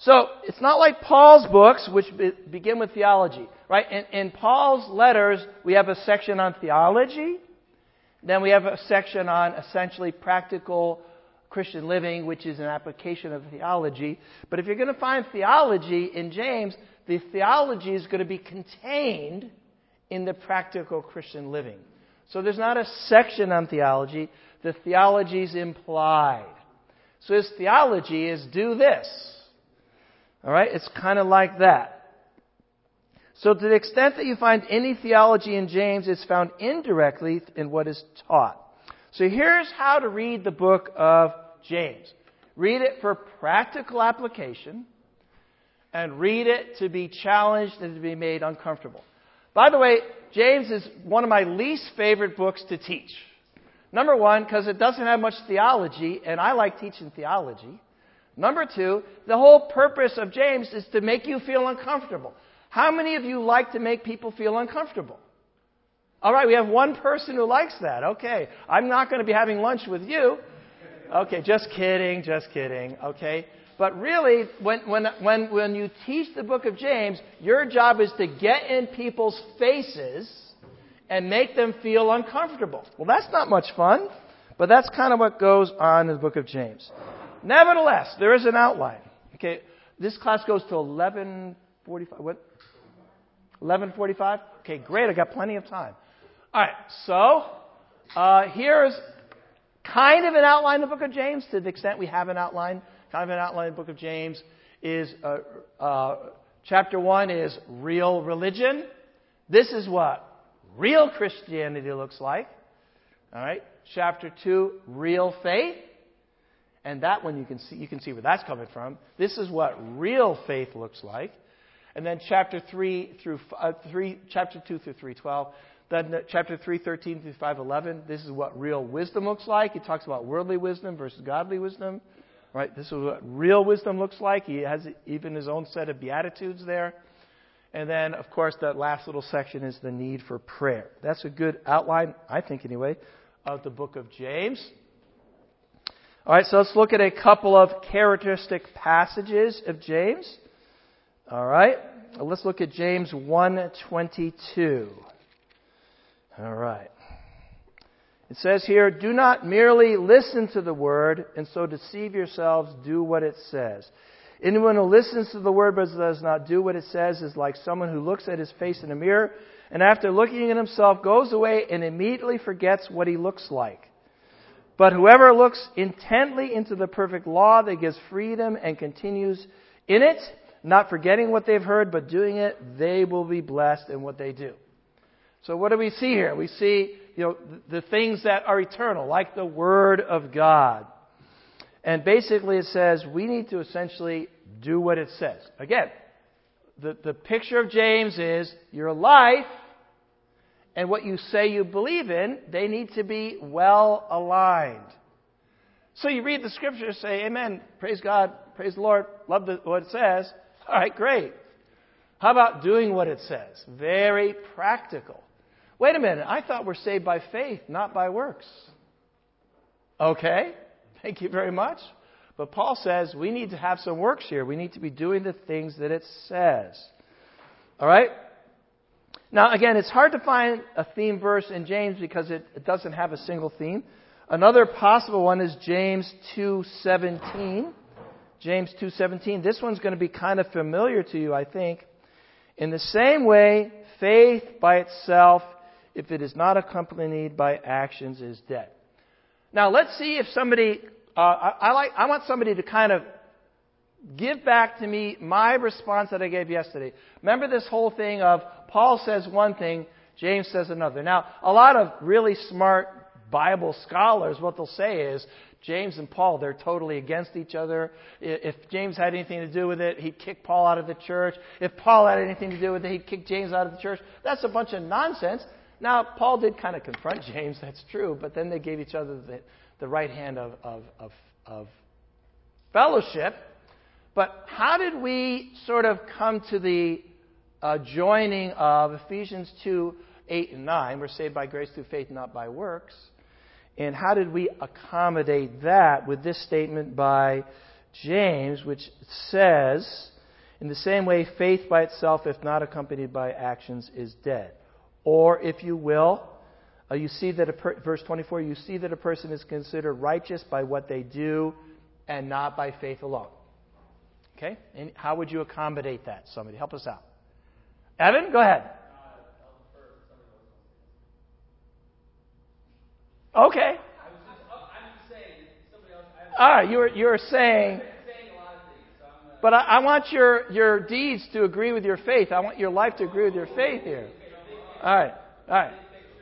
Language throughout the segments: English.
So it's not like Paul's books, which begin with theology, right? In Paul's letters, we have a section on theology. Then we have a section on essentially practical Christian living, which is an application of theology. But if you're going to find theology in James, the theology is going to be contained in the practical Christian living. So there's not a section on theology. The theology is implied. So his theology is do this. All right? It's kind of like that. So to the extent that you find any theology in James, it's found indirectly in what is taught. So here's how to read the book of James. Read it for practical application, and read it to be challenged and to be made uncomfortable. By the way, James is one of my least favorite books to teach. Number one, because it doesn't have much theology, and I like teaching theology. Number two, the whole purpose of James is to make you feel uncomfortable. How many of you like to make people feel uncomfortable? All right, we have one person who likes that. Okay, I'm not going to be having lunch with you. Okay, just kidding. Okay, but really, when you teach the book of James, your job is to get in people's faces and make them feel uncomfortable. Well, that's not much fun, but that's kind of what goes on in the book of James. Nevertheless, there is an outline. Okay, this class goes to 11:45. What? 11:45? Okay, great. I got plenty of time. All right, so here's kind of an outline of the book of James, to the extent we have an outline. Kind of an outline of the book of James is chapter 1 is real religion. This is what real Christianity looks like. All right, chapter 2, real faith. And that one you can see where that's coming from. This is what real faith looks like. And then chapter 2 through 3:12. Then chapter 3:13 through 5:11. This is what real wisdom looks like. He talks about worldly wisdom versus godly wisdom. Right? This is what real wisdom looks like. He has even his own set of beatitudes there. And then, of course, that last little section is the need for prayer. That's a good outline, I think anyway, of the book of James. All right, so let's look at a couple of characteristic passages of James. All right, let's look at James 1:22. All right. It says here, do not merely listen to the word and so deceive yourselves, do what it says. Anyone who listens to the word but does not do what it says is like someone who looks at his face in a mirror and after looking at himself goes away and immediately forgets what he looks like. But whoever looks intently into the perfect law that gives freedom and continues in it, not forgetting what they've heard, but doing it, they will be blessed in what they do. So what do we see here? We see, the things that are eternal, like the Word of God. And basically it says we need to essentially do what it says. Again, the picture of James is your life and what you say you believe in, they need to be well aligned. So you read the scriptures, say, amen, praise God, praise the Lord, love what it says. All right, great. How about doing what it says? Very practical. Wait a minute, I thought we're saved by faith, not by works. Okay, thank you very much. But Paul says we need to have some works here. We need to be doing the things that it says. All right? Now, again, it's hard to find a theme verse in James because it doesn't have a single theme. Another possible one is James 2:17. James 2:17. This one's going to be kind of familiar to you, I think. In the same way, faith by itself, if it is not accompanied by actions, is dead. Now, let's see if somebody... I want somebody to kind of give back to me my response that I gave yesterday. Remember this whole thing of Paul says one thing, James says another. Now, a lot of really smart Bible scholars, what they'll say is, James and Paul, they're totally against each other. If James had anything to do with it, he'd kick Paul out of the church. If Paul had anything to do with it, he'd kick James out of the church. That's a bunch of nonsense. Now, Paul did kind of confront James, that's true, but then they gave each other the right hand of fellowship. But how did we sort of come to the joining of Ephesians 2:8 and 9? We're saved by grace through faith, not by works. And how did we accommodate that with this statement by James, which says, in the same way, faith by itself, if not accompanied by actions, is dead. Or, if you will, you see that verse 24, you see that a person is considered righteous by what they do and not by faith alone. Okay? And how would you accommodate that? Somebody help us out. Evan, go ahead. Okay. All right, you were saying, but I want your deeds to agree with your faith. I want your life to agree with your faith here. All right.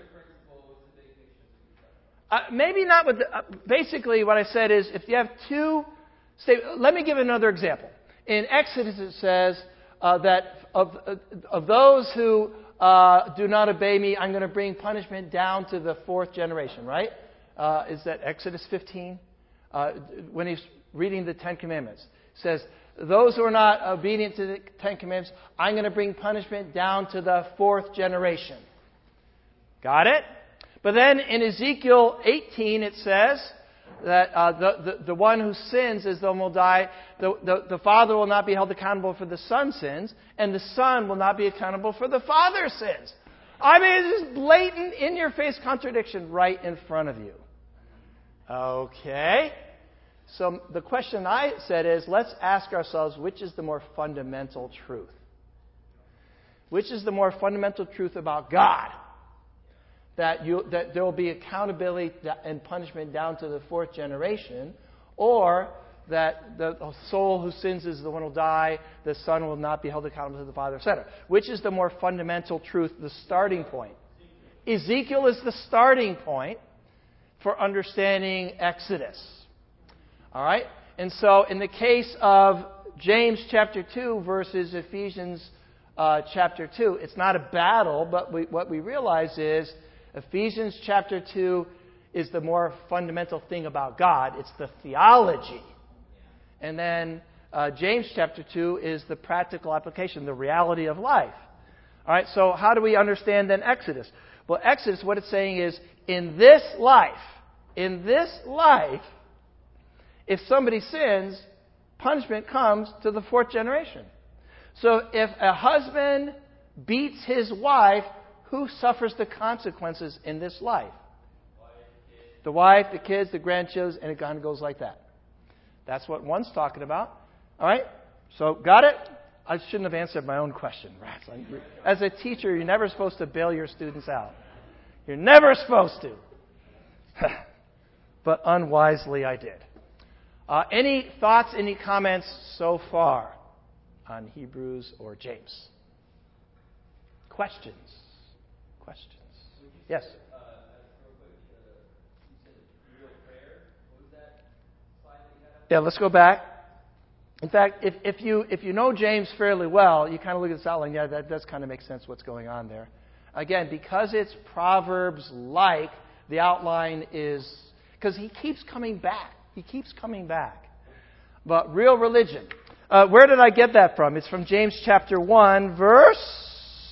Maybe not with. Basically, what I said is, if you have two. Let me give another example. In Exodus, it says that of those who do not obey me, I'm going to bring punishment down to the fourth generation. Right? Is that Exodus 15? When he's reading the Ten Commandments, it says, those who are not obedient to the Ten Commandments, I'm going to bring punishment down to the fourth generation. Got it? But then in Ezekiel 18 it says that the one who sins as though will die, the father will not be held accountable for the son's sins, and the son will not be accountable for the father's sins. I mean, it's just blatant, in-your-face contradiction right in front of you. Okay. So the question I said is, let's ask ourselves, which is the more fundamental truth? Which is the more fundamental truth about God? That there will be accountability and punishment down to the fourth generation, or that the soul who sins is the one who will die, the son will not be held accountable to the father, etc. Which is the more fundamental truth, the starting point? Ezekiel is the starting point for understanding Exodus. All right? And so in the case of James chapter 2 versus Ephesians chapter 2, it's not a battle, but what we realize is Ephesians chapter 2 is the more fundamental thing about God. It's the theology. And then James chapter 2 is the practical application, the reality of life. All right, so how do we understand then Exodus? Well, Exodus, what it's saying is, in this life, if somebody sins, punishment comes to the fourth generation. So if a husband beats his wife, who suffers the consequences in this life? The wife, the kids, the grandchildren, and it kind of goes like that. That's what one's talking about. All right? So, got it? I shouldn't have answered my own question. As a teacher, you're never supposed to bail your students out. You're never supposed to. But unwisely, I did. Any thoughts, any comments so far on Hebrews or James? Questions? Yes? Yeah, let's go back. In fact, if you know James fairly well, you kind of look at this outline, yeah, that does kind of make sense what's going on there. Again, because it's Proverbs-like, the outline is... Because he keeps coming back. But real religion. Where did I get that from? It's from James chapter 1, verse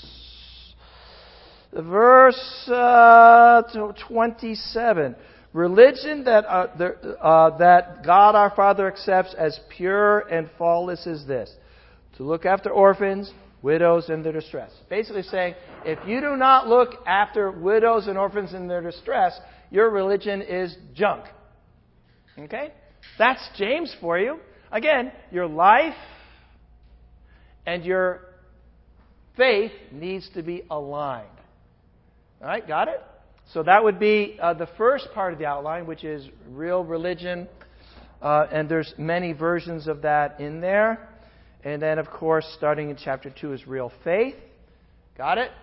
27. Religion that God our Father accepts as pure and faultless is this: to look after orphans, widows, in their distress. Basically saying, if you do not look after widows and orphans in their distress, your religion is junk. Okay? That's James for you. Again, your life and your faith needs to be aligned. All right, got it? So that would be the first part of the outline, which is real religion. And there's many versions of that in there. And then, of course, starting in chapter 2 is real faith. Got it?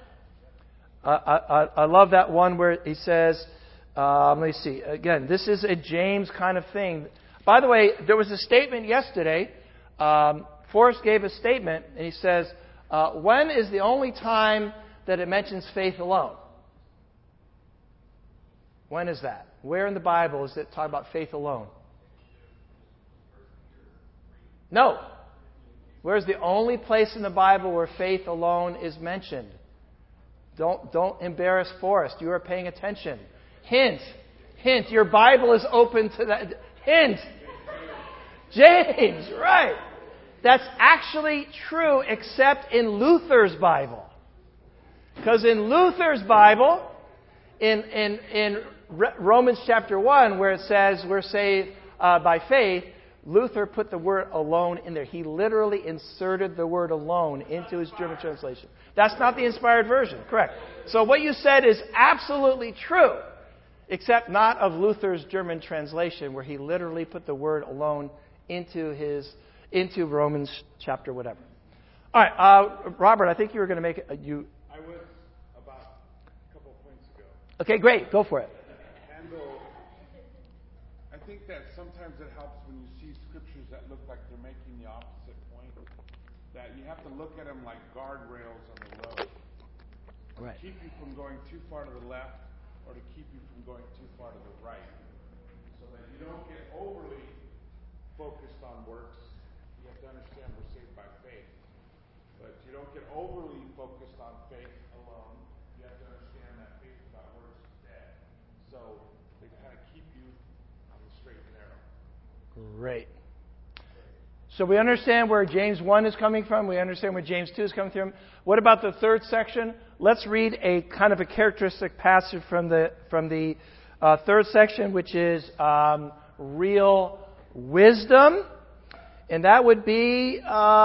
I love that one where he says, let me see. Again, this is a James kind of thing. By the way, there was a statement yesterday. Forrest gave a statement, and he says, when is the only time that it mentions faith alone? When is that? Where in the Bible is it talking about faith alone? No. Where's the only place in the Bible where faith alone is mentioned? Don't embarrass Forrest. You are paying attention. Hint. Your Bible is open to that. Hint. James, right. That's actually true except in Luther's Bible. Because in Luther's Bible, in Romans chapter 1, where it says we're saved by faith, Luther put the word alone in there. He literally inserted the word alone into his German translation. That's not the inspired version, correct. So what you said is absolutely true, except not of Luther's German translation, where he literally put the word alone into Romans chapter whatever. All right, Robert, I think you were going to make it. I was about a couple of points ago. Okay, great. Go for it. I think that sometimes it helps when you see scriptures that look like they're making the opposite point, that you have to look at them like guardrails on the road. Right. To keep you from going too far to the left or to keep you from going too far to the right. So that you don't get overly focused on works. You have to understand we're saved by faith. But you don't get overly focused on faith alone. You have to understand that faith without works is dead. So they kind of keep you on the straight and narrow. Great. So we understand where James 1 is coming from. We understand where James 2 is coming from. What about the third section? Let's read a kind of a characteristic passage from the third section, which is real wisdom. And that would be,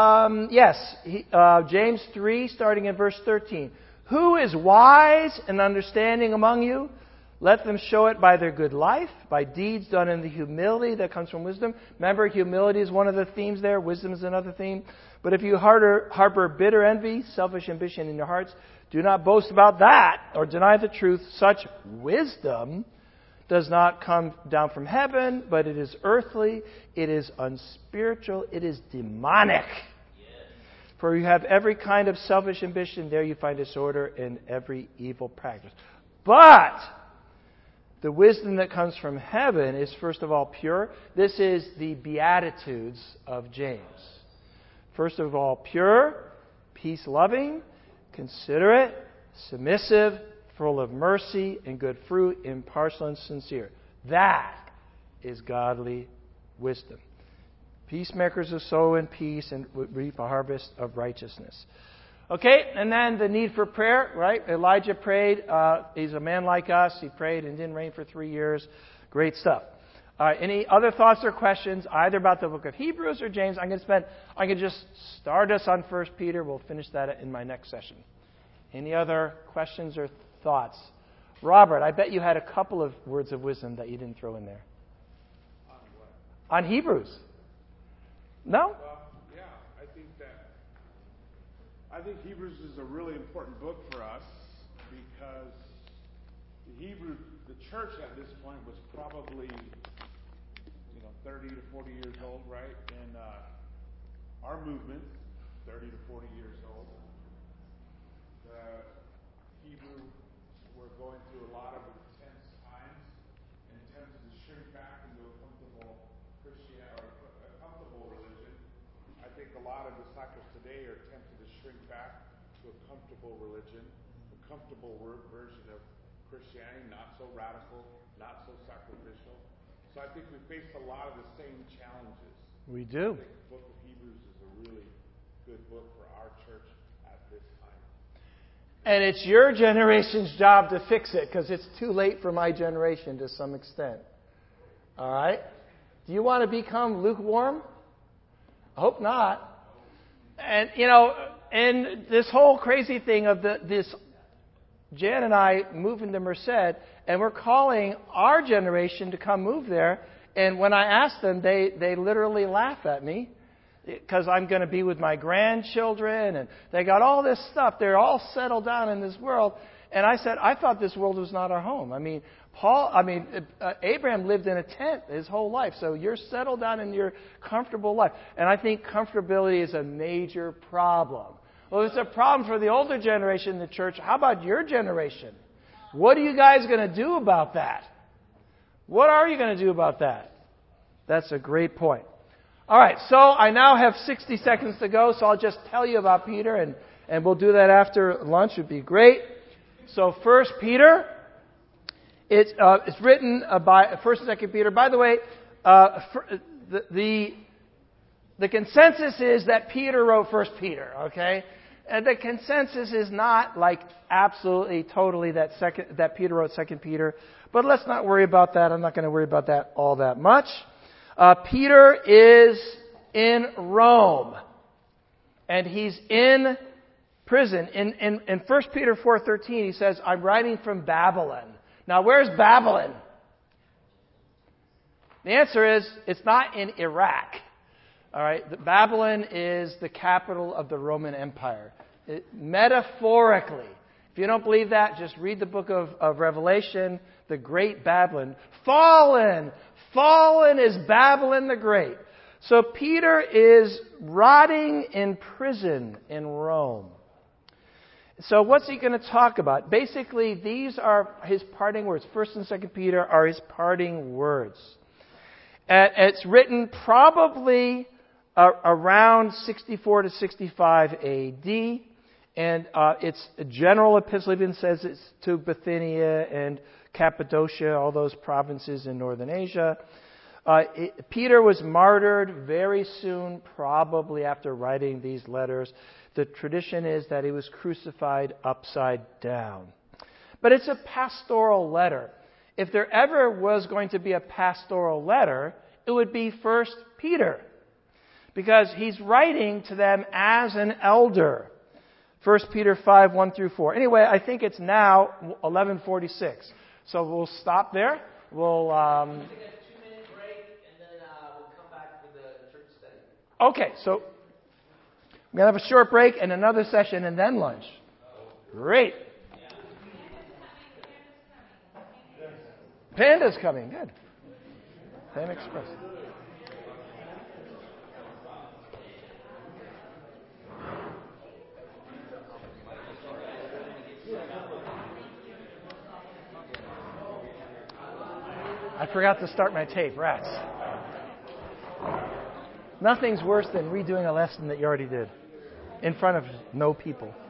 James 3, starting in verse 13. Who is wise and understanding among you? Let them show it by their good life, by deeds done in the humility that comes from wisdom. Remember, humility is one of the themes there. Wisdom is another theme. But if you harbor bitter envy, selfish ambition in your hearts, do not boast about that or deny the truth. Such wisdom does not come down from heaven, but it is earthly, it is unspiritual, it is demonic. For you have every kind of selfish ambition, there you find disorder and every evil practice. But the wisdom that comes from heaven is first of all pure. This is the Beatitudes of James. First of all, pure, peace-loving, considerate, submissive, full of mercy and good fruit, impartial and sincere. That is godly wisdom. Peacemakers will sow in peace and reap a harvest of righteousness. Okay, and then the need for prayer, right? Elijah prayed. He's a man like us. He prayed and didn't rain for 3 years. Great stuff. Any other thoughts or questions, either about the book of Hebrews or James? I can just start us on 1 Peter. We'll finish that in my next session. Any other questions or thoughts? Robert, I bet you had a couple of words of wisdom that you didn't throw in there. On what? On Hebrews. No? Well, yeah, I think Hebrews is a really important book for us because the church at this point was probably 30 to 40 years old, right? And our movement, 30 to 40 years old. The Hebrew were going through a lot of intense times and tempted to shrink back into a comfortable religion. I think a lot of disciples today are tempted to shrink back to a comfortable religion, a comfortable version of Christianity, not so radical, not so sacrificial. So I think we face a lot of the same challenges. We do. I think the book of Hebrews is a really good book for our church at this time. And it's your generation's job to fix it because it's too late for my generation to some extent. All right? Do you want to become lukewarm? I hope not. And, and this whole crazy thing of this, Jan and I moving to Merced, and we're calling our generation to come move there. And when I ask them, they literally laugh at me because I'm going to be with my grandchildren, and they got all this stuff. They're all settled down in this world. And I said, I thought this world was not our home. Abraham lived in a tent his whole life. So you're settled down in your comfortable life. And I think comfortability is a major problem. Well, it's a problem for the older generation in the church. How about your generation? What are you guys going to do about that? What are you going to do about that? That's a great point. All right, so I now have 60 seconds to go, so I'll just tell you about Peter, and we'll do that after lunch. It would be great. So 1 Peter, it's written by 1 and 2 Peter. By the way, the The consensus is that Peter wrote 1 Peter, okay? And the consensus is not like absolutely, totally that Peter wrote 2 Peter. But let's not worry about that. I'm not going to worry about that all that much. Peter is in Rome. And he's in prison. In 1 Peter 4:13, he says, I'm writing from Babylon. Now, where's Babylon? The answer is, it's not in Iraq. All right, Babylon is the capital of the Roman Empire. Metaphorically, if you don't believe that, just read the book of Revelation, the great Babylon. Fallen is Babylon the Great. So Peter is rotting in prison in Rome. So what's he going to talk about? Basically, these are his parting words. 1 and 2 Peter are his parting words. It's written probably around 64 to 65 A.D., and it's a general epistle. Even says it's to Bithynia and Cappadocia, all those provinces in northern Asia. Peter was martyred very soon, probably after writing these letters. The tradition is that he was crucified upside down. But it's a pastoral letter. If there ever was going to be a pastoral letter, it would be 1 Peter. Because he's writing to them as an elder. 1 Peter 5, 1 through 4. Anyway, I think it's now 11:46. So we'll stop there. We'll take a 2-minute break, and then we'll come back for the church study. Okay, so we're going to have a short break and another session and then lunch. Great. Panda's coming. Good. Panda Express. I forgot to start my tape. Rats. Nothing's worse than redoing a lesson that you already did in front of no people.